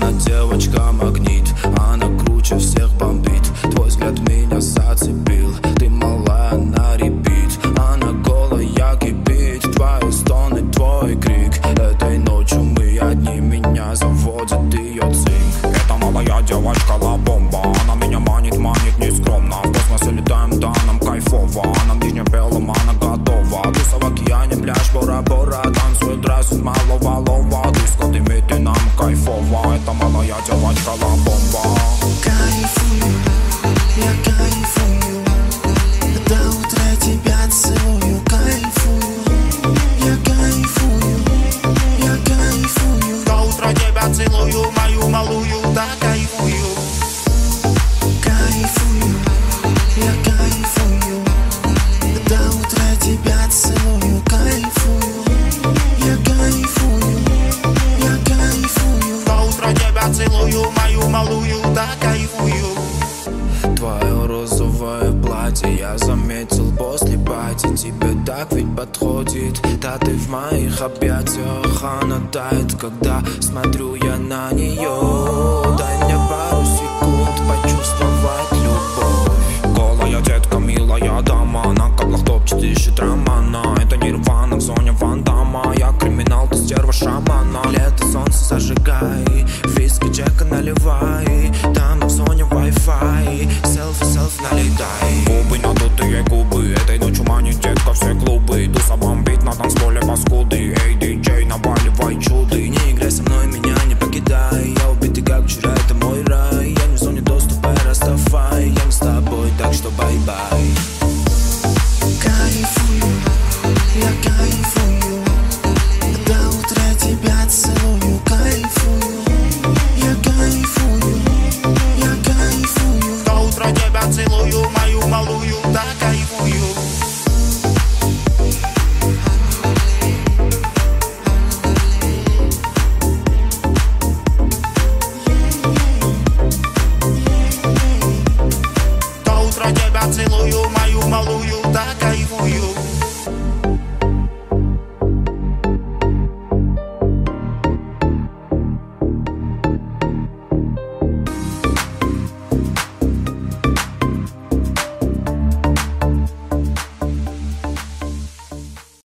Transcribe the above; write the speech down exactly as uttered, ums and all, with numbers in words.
Она девочка-магнит, она круче всех бомбит. Твой взгляд меня зацепил, ты малая на репит. Она голая кипит, твои стоны, твой крик. Этой ночью мы одни, меня заводит ее цинк. Это малая девочка ла-бомба, она меня манит, манит нескромно. В космосе летаем, да, нам кайфово. Она в нижнем белом, она готова. Туса в океане, пляж, Бора-Бора. Танцует дресс из малого лова. Диско дымит и нам кайфово. Это малая девочка ла-бомба. Кайфую, я кайфую, до утра тебя целую. Кайфую, я кайфую, я кайфую, До утра тебя целую, мою малую, да кайфую. кайфую, я кайфую, до утра тебя целую. Кайфую, я кайфую, я кайфую, До утра тебя целую, мою малую, да кайфую. Твое розовое платье я заметил после пати. Тебе так ведь подходит, да ты в моих объятиях. Она тает, когда смотрю я на нее. Дай мне пару секунд почувствовать любовь. Голая детка, милая дама, на каблах топчет, ищет романа. Это нирвана в зоне Ван Дамма. Я криминал, ты стерва шамана. Лет